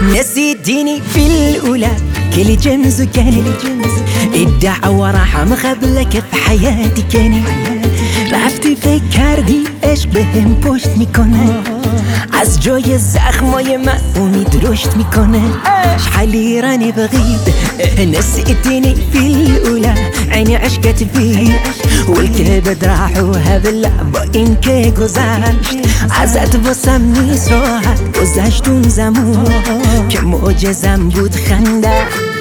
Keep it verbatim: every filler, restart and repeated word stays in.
نسيتيني في الأولى كل جمز وكاني الدعوة راح مخبلك في حياتي كاني رفتي فكرتي ايش بهم پشت میکنه از جای زخمای من امید رشد میکنه شحال راني بغيت نسيتيني في الأولى عيني عشقت فيك والكبد راح وهذا اللعبة إنك گذشت ازت واسم نیست راحت گذشت اون زمان که معجزم بود خنده